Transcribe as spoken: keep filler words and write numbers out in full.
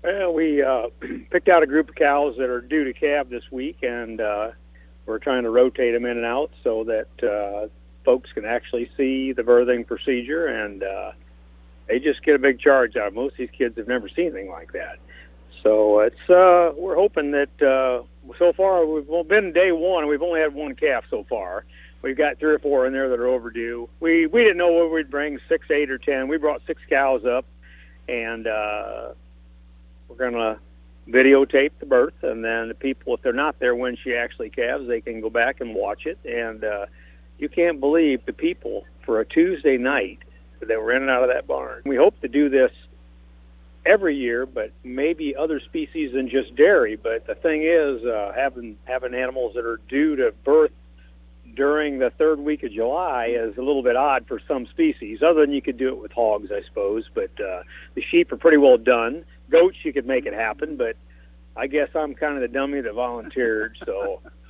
Well, we uh, picked out a group of cows that are due to calve this week, and uh, we're trying to rotate them in and out so that uh, folks can actually see the birthing procedure, and uh, they just get a big charge out of it. Most of these kids have never seen anything like that. So it's uh, we're hoping that uh, so far we've well, been day one. We've only had one calf so far. We've got three or four in there that are overdue. We we didn't know what we'd bring, six, eight, or ten. We brought six cows up, and uh, we're going to videotape the birth, and then the people, if they're not there when she actually calves, they can go back and watch it. And uh, you can't believe the people for a Tuesday night that were in and out of that barn. We hope to do this every year, but maybe other species than just dairy. But the thing is, uh, having having animals that are due to birth during the third week of July is a little bit odd for some species. Other than you could do it with hogs, I suppose. But uh, the sheep are pretty well done. Goats, you could make it happen, but I guess I'm kind of the dummy that volunteered, so